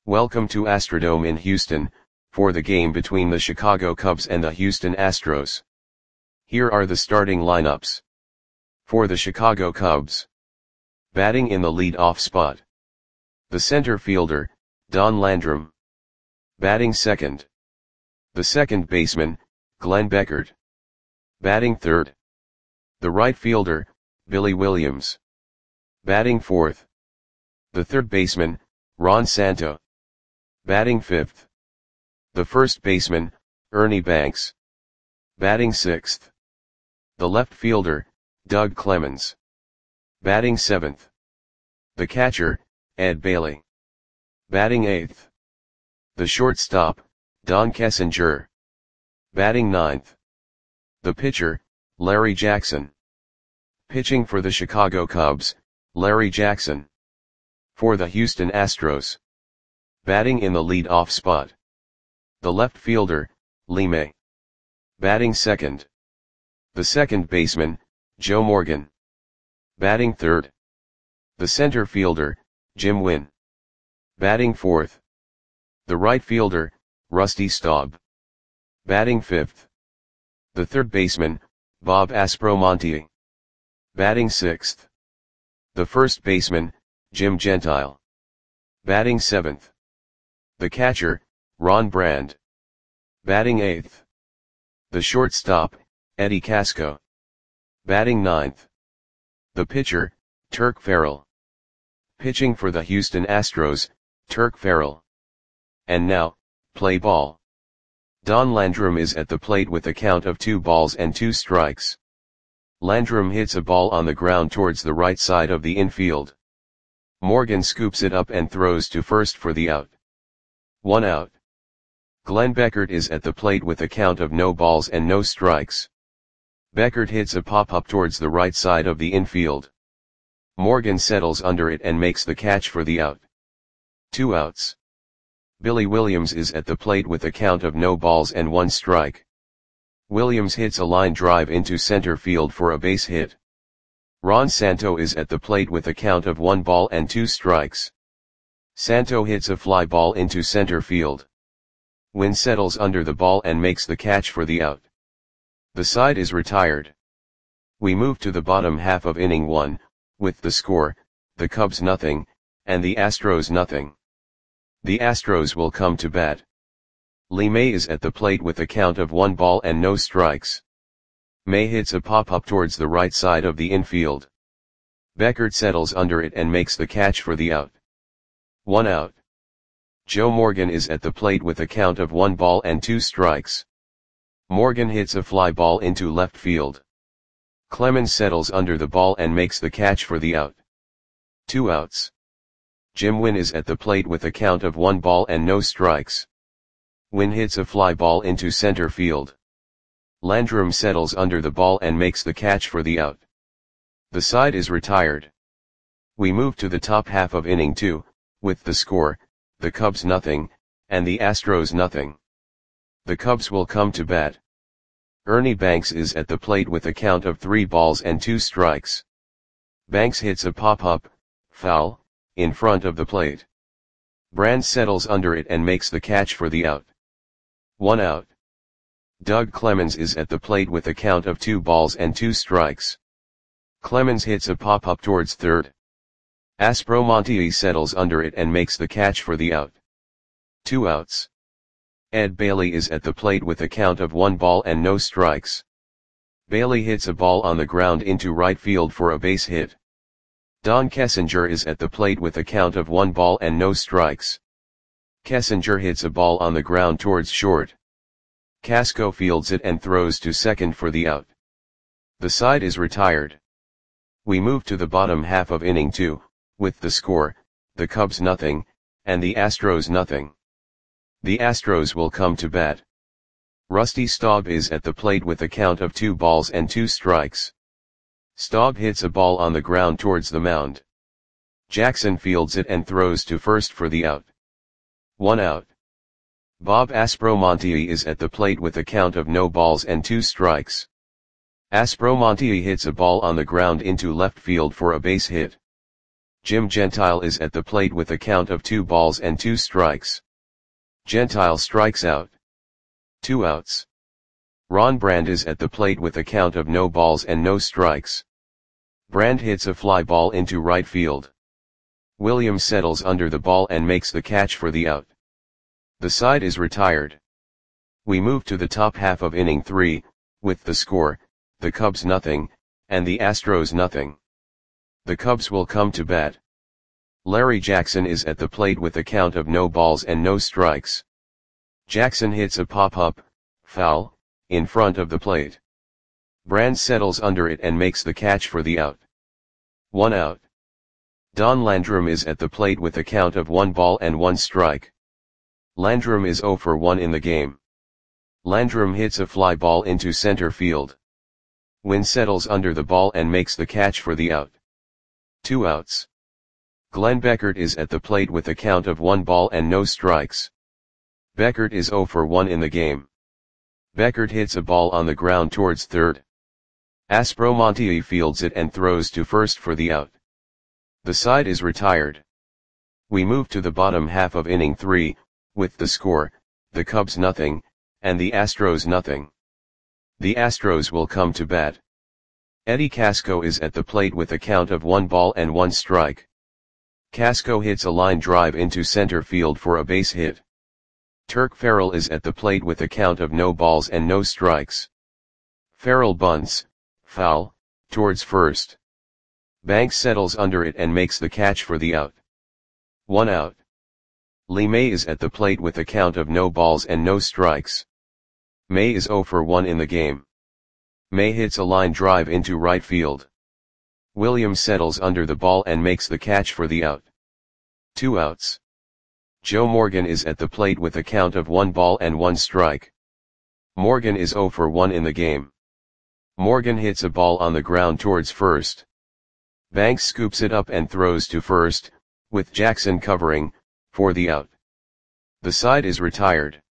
Welcome to Astrodome in Houston, for the game between the Chicago Cubs and the Houston Astros. Here are the starting lineups. For the Chicago Cubs. Batting in the lead-off spot. The center fielder, Don Landrum. Batting second. The second baseman, Glenn Beckert. Batting third. The right fielder, Billy Williams. Batting fourth. The third baseman, Ron Santo. Batting fifth. The first baseman, Ernie Banks. Batting sixth. The left fielder, Doug Clemens. Batting seventh. The catcher, Ed Bailey. Batting eighth. The shortstop, Don Kessinger. Batting ninth. The pitcher, Larry Jackson. Pitching for the Chicago Cubs, Larry Jackson. For the Houston Astros. Batting in the lead-off spot. The left fielder, Lee May. Batting second. The second baseman, Joe Morgan. Batting third. The center fielder, Jim Wynn. Batting fourth. The right fielder, Rusty Staub. Batting fifth. The third baseman, Bob Aspromonte. Batting sixth. The first baseman, Jim Gentile. Batting seventh. The catcher, Ron Brand. Batting eighth. The shortstop, Eddie Casco. Batting ninth. The pitcher, Turk Farrell. Pitching for the Houston Astros, Turk Farrell. And now, play ball. Don Landrum is at the plate with a count of 2 balls and 2 strikes. Landrum hits a ball on the ground towards the right side of the infield. Morgan scoops it up and throws to first for the out. 1 out. Glenn Beckert is at the plate with a count of no balls and no strikes. Beckert hits a pop-up towards the right side of the infield. Morgan settles under it and makes the catch for the out. 2 outs. Billy Williams is at the plate with a count of no balls and 1 strike. Williams hits a line drive into center field for a base hit. Ron Santo is at the plate with a count of 1 ball and 2 strikes. Santo hits a fly ball into center field. Wynn settles under the ball and makes the catch for the out. The side is retired. We move to the bottom half of inning 1, with the score, the Cubs nothing, and the Astros nothing. The Astros will come to bat. Lee May is at the plate with a count of 1 ball and no strikes. May hits a pop-up towards the right side of the infield. Beckert settles under it and makes the catch for the out. 1 out. Joe Morgan is at the plate with a count of 1 ball and 2 strikes. Morgan hits a fly ball into left field. Clemens settles under the ball and makes the catch for the out. 2 outs. Jim Wynn is at the plate with a count of 1 ball and no strikes. Wynn hits a fly ball into center field. Landrum settles under the ball and makes the catch for the out. The side is retired. We move to the top half of inning 2, with the score, the Cubs nothing, and the Astros nothing. The Cubs will come to bat. Ernie Banks is at the plate with a count of 3 balls and 2 strikes. Banks hits a pop-up, foul, in front of the plate. Brand settles under it and makes the catch for the out. 1 out. Doug Clemens is at the plate with a count of 2 balls and 2 strikes. Clemens hits a pop-up towards third. Aspromonte settles under it and makes the catch for the out. 2 outs. Ed Bailey is at the plate with a count of 1 ball and no strikes. Bailey hits a ball on the ground into right field for a base hit. Don Kessinger is at the plate with a count of 1 ball and no strikes. Kessinger hits a ball on the ground towards short. Casco fields it and throws to second for the out. The side is retired. We move to the bottom half of inning 2, with the score, the Cubs nothing, and the Astros nothing. The Astros will come to bat. Rusty Staub is at the plate with a count of 2 balls and 2 strikes. Staub hits a ball on the ground towards the mound. Jackson fields it and throws to first for the out. 1 out. Bob Aspromonte is at the plate with a count of no balls and 2 strikes. Aspromonte hits a ball on the ground into left field for a base hit. Jim Gentile is at the plate with a count of 2 balls and 2 strikes. Gentile strikes out. 2 outs. Ron Brand is at the plate with a count of no balls and no strikes. Brand hits a fly ball into right field. Williams settles under the ball and makes the catch for the out. The side is retired. We move to the top half of inning 3, with the score, the Cubs nothing, and the Astros nothing. The Cubs will come to bat. Larry Jackson is at the plate with a count of no balls and no strikes. Jackson hits a pop-up, foul, in front of the plate. Brand settles under it and makes the catch for the out. 1 out. Don Landrum is at the plate with a count of 1 ball and 1 strike. Landrum is 0 for 1 in the game. Landrum hits a fly ball into center field. Wynn settles under the ball and makes the catch for the out. 2 outs. Glenn Beckert is at the plate with a count of 1 ball and no strikes. Beckert is 0 for 1 in the game. Beckert hits a ball on the ground towards third. Aspromonte fields it and throws to first for the out. The side is retired. We move to the bottom half of inning 3, with the score, the Cubs nothing, and the Astros nothing. The Astros will come to bat. Eddie Casco is at the plate with a count of 1 ball and 1 strike. Casco hits a line drive into center field for a base hit. Turk Farrell is at the plate with a count of no balls and no strikes. Farrell bunts, foul, towards first. Banks settles under it and makes the catch for the out. 1 out. Lee May is at the plate with a count of no balls and no strikes. May is 0 for 1 in the game. May hits a line drive into right field. Williams settles under the ball and makes the catch for the out. 2 outs. Joe Morgan is at the plate with a count of 1 ball and 1 strike. Morgan is 0 for 1 in the game. Morgan hits a ball on the ground towards first. Banks scoops it up and throws to first, with Jackson covering, for the out. The side is retired.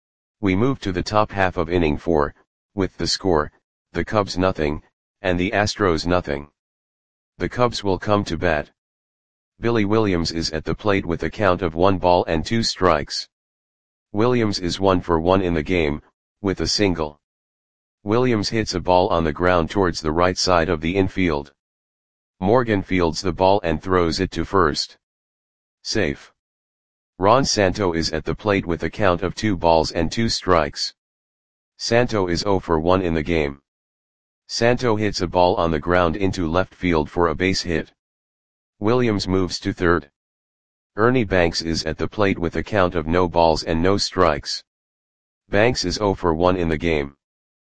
We move to the top half of inning 4, with the score, the Cubs nothing, and the Astros nothing. The Cubs will come to bat. Billy Williams is at the plate with a count of 1 ball and 2 strikes. Williams is 1 for 1 in the game, with a single. Williams hits a ball on the ground towards the right side of the infield. Morgan fields the ball and throws it to first. Safe. Ron Santo is at the plate with a count of 2 balls and 2 strikes. Santo is 0 for 1 in the game. Santo hits a ball on the ground into left field for a base hit. Williams moves to third. Ernie Banks is at the plate with a count of no balls and no strikes. Banks is 0 for 1 in the game.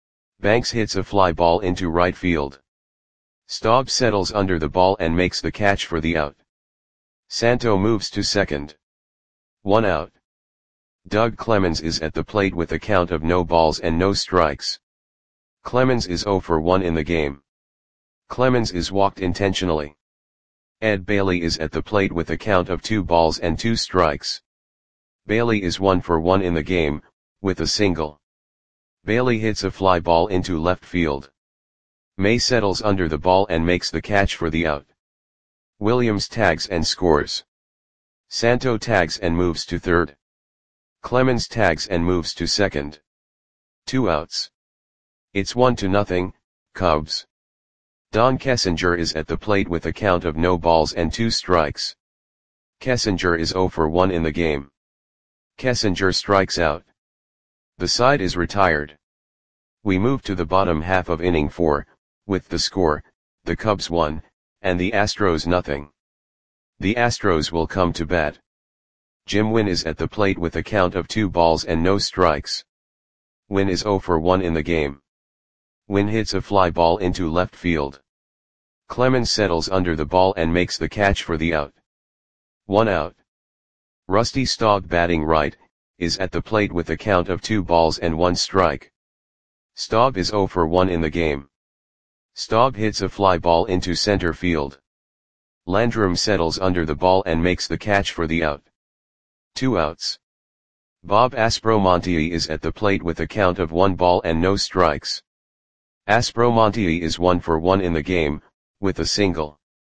Banks hits a fly ball into right field. Staub settles under the ball and makes the catch for the out. Santo moves to second. 1 out. Doug Clemens is at the plate with a count of no balls and no strikes. Clemens is 0 for 1 in the game. Clemens is walked intentionally. Ed Bailey is at the plate with a count of 2 balls and 2 strikes. Bailey is 1 for 1 in the game, with a single. Bailey hits a fly ball into left field. May settles under the ball and makes the catch for the out. Williams tags and scores. Santo tags and moves to third. Clemens tags and moves to second. 2 outs. It's 1-0, Cubs. Don Kessinger is at the plate with a count of no balls and 2 strikes. Kessinger is 0 for 1 in the game. Kessinger strikes out. The side is retired. We move to the bottom half of inning 4, with the score, the Cubs 1, and the Astros nothing. The Astros will come to bat. Jim Wynn is at the plate with a count of 2 balls and no strikes. Wynn is 0 for 1 in the game. Wynn hits a fly ball into left field. Clemens settles under the ball and makes the catch for the out. 1 out. Rusty Staub batting right, is at the plate with a count of 2 balls and 1 strike. Staub is 0 for 1 in the game. Staub hits a fly ball into center field. Landrum settles under the ball and makes the catch for the out. 2 outs. Bob Aspromonte is at the plate with a count of 1 ball and no strikes. Aspromonte is 1 for 1 in the game, with a single.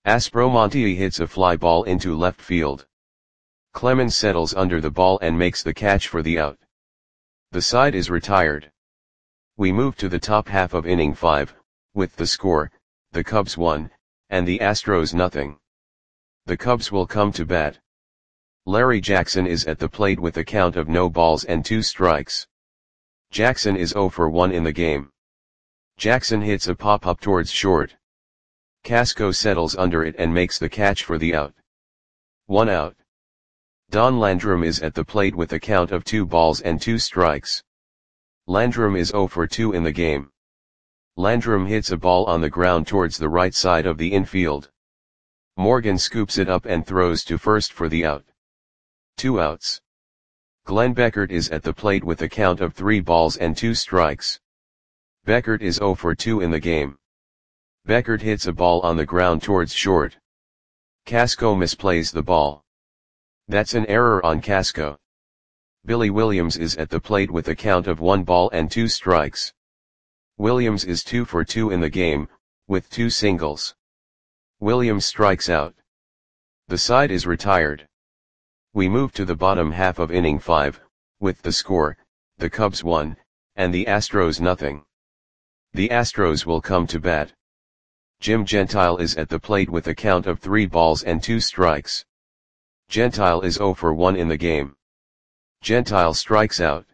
Aspromonte hits a fly ball into left field. Clemens settles under the ball and makes the catch for the out. The side is retired. We move to the top half of inning 5, with the score, the Cubs 1, and the Astros nothing. The Cubs will come to bat. Larry Jackson is at the plate with a count of no balls and 2 strikes. Jackson is 0 for 1 in the game. Jackson hits a pop-up towards short. Casco settles under it and makes the catch for the out. 1 out. Don Landrum is at the plate with a count of 2 balls and 2 strikes. Landrum is 0 for 2 in the game. Landrum hits a ball on the ground towards the right side of the infield. Morgan scoops it up and throws to first for the out. 2 outs. Glenn Beckert is at the plate with a count of 3 balls and 2 strikes. Beckert is 0 for 2 in the game. Beckert hits a ball on the ground towards short. Casco misplays the ball. That's an error on Casco. Billy Williams is at the plate with a count of 1 ball and 2 strikes. Williams is 2 for 2 in the game, with 2 singles. Williams strikes out. The side is retired. We move to the bottom half of inning 5, with the score, the Cubs 1, and the Astros nothing. The Astros will come to bat. Jim Gentile is at the plate with a count of 3 balls and 2 strikes. Gentile is 0 for 1 in the game. Gentile strikes out.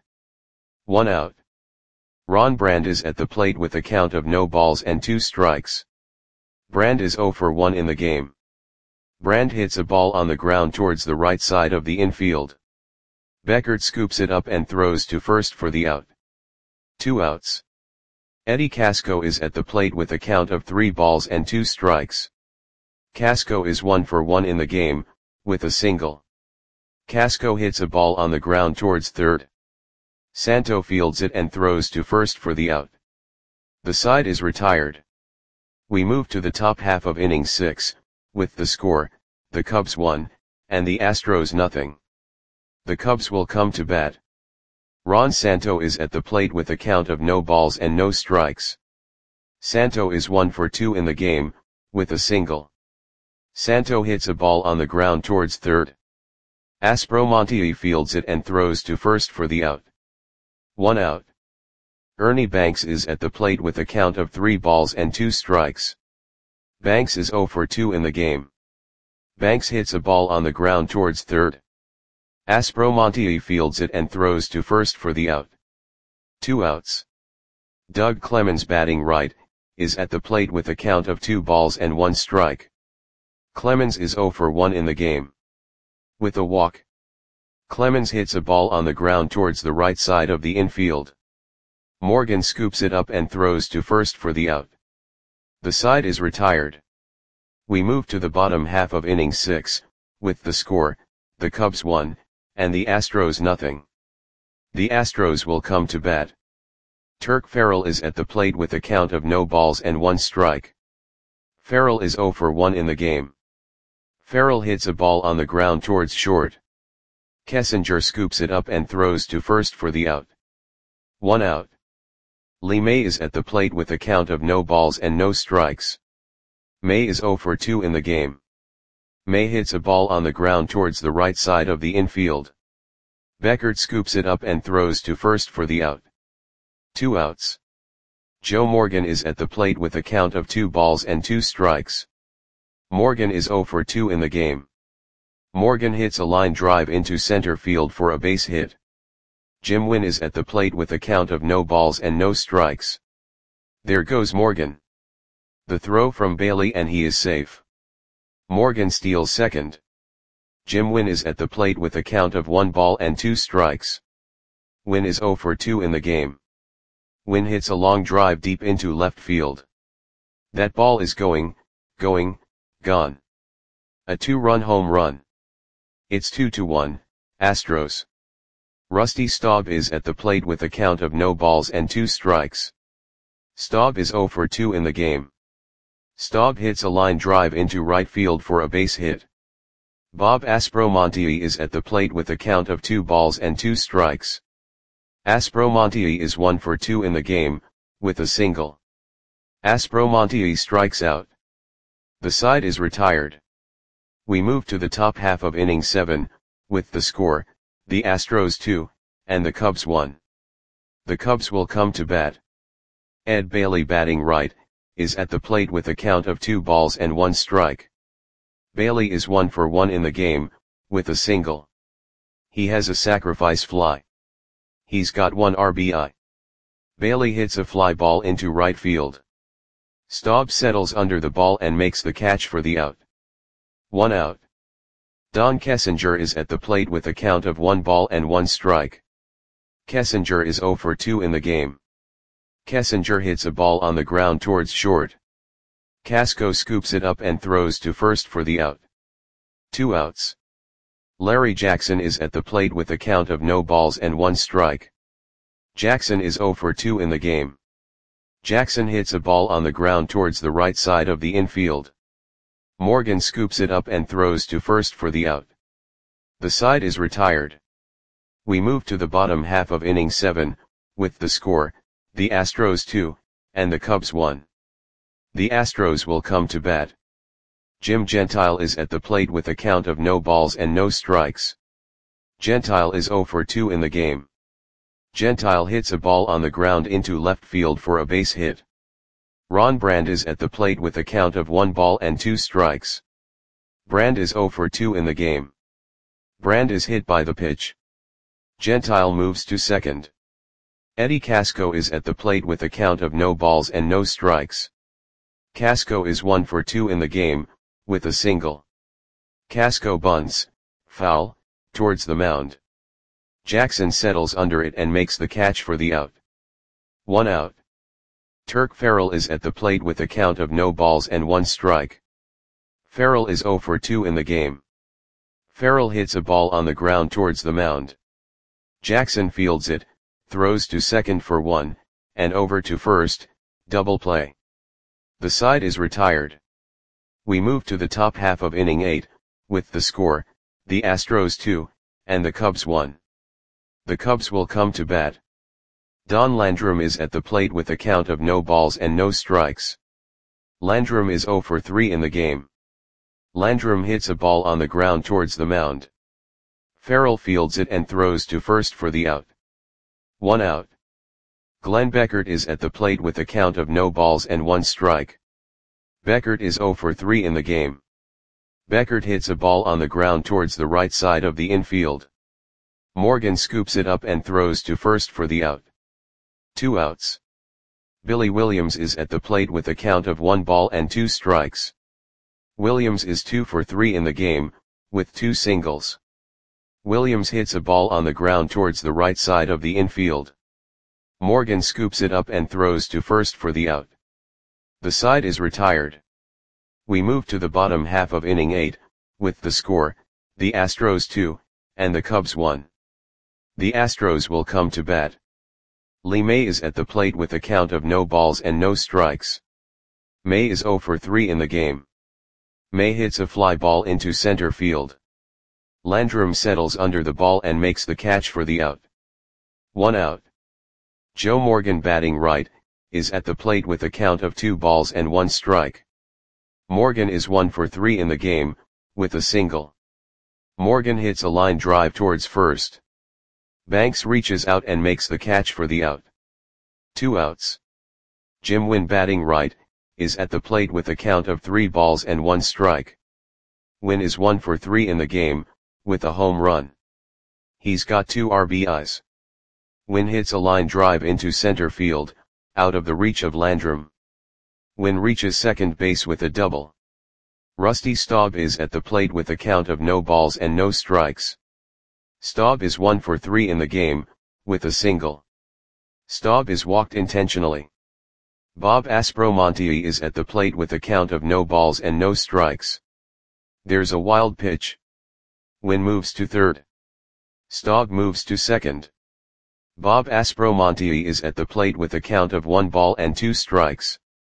1 out. Ron Brand is at the plate with a count of no balls and 2 strikes. Brand is 0 for 1 in the game. Brand hits a ball on the ground towards the right side of the infield. Beckert scoops it up and throws to first for the out. 2 outs. Eddie Casco is at the plate with a count of 3 balls and 2 strikes. Casco is 1 for 1 in the game, with a single. Casco hits a ball on the ground towards third. Santo fields it and throws to first for the out. The side is retired. We move to the top half of inning 6, with the score, the Cubs 1, and the Astros nothing. The Cubs will come to bat. Ron Santo is at the plate with a count of no balls and no strikes. Santo is 1 for 2 in the game, with a single. Santo hits a ball on the ground towards third. Aspromonte fields it and throws to first for the out. 1 out. Ernie Banks is at the plate with a count of 3 balls and 2 strikes. Banks is 0 for 2 in the game. Banks hits a ball on the ground towards third. Aspromonte fields it and throws to first for the out. 2 outs. Doug Clemens batting right, is at the plate with a count of 2 balls and 1 strike. Clemens is 0 for 1 in the game. With a walk. Clemens hits a ball on the ground towards the right side of the infield. Morgan scoops it up and throws to first for the out. The side is retired. We move to the bottom half of inning 6, with the score, the Cubs 1, and the Astros nothing. The Astros will come to bat. Turk Farrell is at the plate with a count of no balls and 1 strike. Farrell is 0 for 1 in the game. Farrell hits a ball on the ground towards short. Kessinger scoops it up and throws to first for the out. 1 out. Lee May is at the plate with a count of no balls and no strikes. May is 0 for 2 in the game. May hits a ball on the ground towards the right side of the infield. Beckert scoops it up and throws to first for the out. 2 outs. Joe Morgan is at the plate with a count of 2 balls and 2 strikes. Morgan is 0 for 2 in the game. Morgan hits a line drive into center field for a base hit. Jim Wynn is at the plate with a count of no balls and no strikes. There goes Morgan. The throw from Bailey and he is safe. Morgan steals second. Jim Wynn is at the plate with a count of 1 ball and 2 strikes. Wynn is 0 for 2 in the game. Wynn hits a long drive deep into left field. That ball is going, gone. A 2-run home run. It's 2-1, Astros. Rusty Staub is at the plate with a count of no balls and 2 strikes. Staub is 0 for 2 in the game. Staub hits a line drive into right field for a base hit. Bob Aspromonte is at the plate with a count of 2 balls and 2 strikes. Aspromonte is 1 for 2 in the game, with a single. Aspromonte strikes out. The side is retired. We move to the top half of inning 7, with the score, the Astros 2, and the Cubs 1. The Cubs will come to bat. Ed Bailey, batting right, is at the plate with a count of 2 balls and 1 strike. Bailey is 1 for 1 in the game, with a single. He has a sacrifice fly. He's got 1 RBI. Bailey hits a fly ball into right field. Staub settles under the ball and makes the catch for the out. 1 out. Don Kessinger is at the plate with a count of 1 ball and 1 strike. Kessinger is 0 for 2 in the game. Kessinger hits a ball on the ground towards short. Casco scoops it up and throws to first for the out. 2 outs. Larry Jackson is at the plate with a count of no balls and 1 strike. Jackson is 0 for 2 in the game. Jackson hits a ball on the ground towards the right side of the infield. Morgan scoops it up and throws to first for the out. The side is retired. We move to the bottom half of inning 7, with the score, the Astros 2, and the Cubs 1. The Astros will come to bat. Jim Gentile is at the plate with a count of no balls and no strikes. Gentile is 0 for 2 in the game. Gentile hits a ball on the ground into left field for a base hit. Ron Brand is at the plate with a count of 1 ball and 2 strikes. Brand is 0 for 2 in the game. Brand is hit by the pitch. Gentile moves to second. Eddie Casco is at the plate with a count of no balls and no strikes. Casco is 1 for 2 in the game, with a single. Casco bunts, foul, towards the mound. Jackson settles under it and makes the catch for the out. 1 out. Turk Farrell is at the plate with a count of no balls and 1 strike. Farrell is 0 for 2 in the game. Farrell hits a ball on the ground towards the mound. Jackson fields it, throws to second for 1, and over to first, double play. The side is retired. We move to the top half of inning 8, with the score, the Astros 2, and the Cubs 1. The Cubs will come to bat. Don Landrum is at the plate with a count of no balls and no strikes. Landrum is 0 for 3 in the game. Landrum hits a ball on the ground towards the mound. Farrell fields it and throws to first for the out. 1 out. Glenn Beckert is at the plate with a count of no balls and 1 strike. Beckert is 0 for 3 in the game. Beckert hits a ball on the ground towards the right side of the infield. Morgan scoops it up and throws to first for the out. 2 outs. Billy Williams is at the plate with a count of 1 ball and 2 strikes. Williams is 2 for 3 in the game, with 2 singles. Williams hits a ball on the ground towards the right side of the infield. Morgan scoops it up and throws to first for the out. The side is retired. We move to the bottom half of inning 8, with the score, the Astros 2, and the Cubs 1. The Astros will come to bat. Lee May is at the plate with a count of no balls and no strikes. May is 0 for 3 in the game. May hits a fly ball into center field. Landrum settles under the ball and makes the catch for the out. 1 out. Joe Morgan, batting right, is at the plate with a count of 2 balls and 1 strike. Morgan is 1 for 3 in the game, with a single. Morgan hits a line drive towards first. Banks reaches out and makes the catch for the out. 2 outs. Jim Wynn, batting right, is at the plate with a count of 3 balls and 1 strike. Wynn is 1 for 3 in the game, with a home run. He's got 2 RBIs. Wynn hits a line drive into center field, out of the reach of Landrum. Wynn reaches second base with a double. Rusty Staub is at the plate with a count of no balls and no strikes. Staub is 1 for 3 in the game, with a single. Staub is walked intentionally. Bob Aspromonte is at the plate with a count of no balls and no strikes. There's a wild pitch. Wynn moves to third. Staub moves to second. Bob Aspromonte is at the plate with a count of 1 ball and 2 strikes.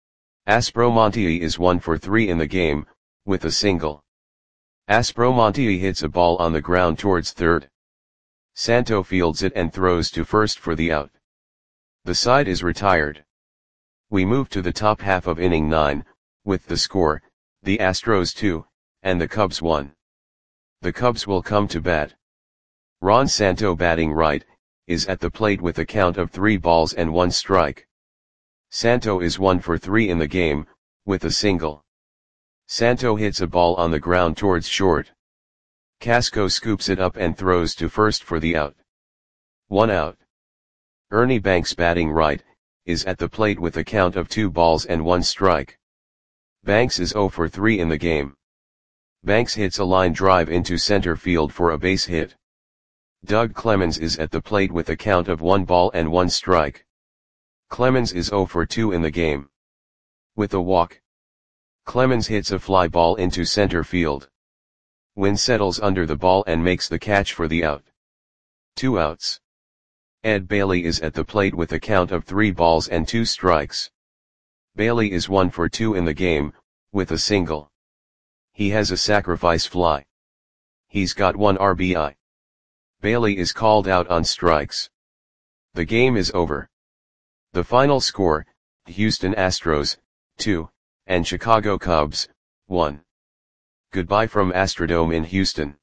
Aspromonte is 1 for 3 in the game, with a single. Aspromonte hits a ball on the ground towards third. Santo fields it and throws to first for the out. The side is retired. We move to the top half of inning 9, with the score, The Astros 2, and the Cubs 1. The Cubs will come to bat. Ron Santo batting right, is at the plate with a count of 3 balls and 1 strike. Santo is 1 for 3 in the game, with a single. Santo hits a ball on the ground towards short. Casco scoops it up and throws to first for the out. 1 out. Ernie Banks batting right, is at the plate with a count of 2 balls and 1 strike. Banks is 0 for 3 in the game. Banks hits a line drive into center field for a base hit. Doug Clemens is at the plate with a count of 1 ball and 1 strike. Clemens is 0 for 2 in the game. With a walk, Clemens hits a fly ball into center field. Wynn settles under the ball and makes the catch for the out. 2 outs. Ed Bailey is at the plate with a count of 3 balls and 2 strikes. Bailey is 1 for 2 in the game, with a single. He has a sacrifice fly. He's got 1 RBI. Bailey is called out on strikes. The game is over. The final score, Houston Astros, 2, and Chicago Cubs, 1. Goodbye from Astrodome in Houston.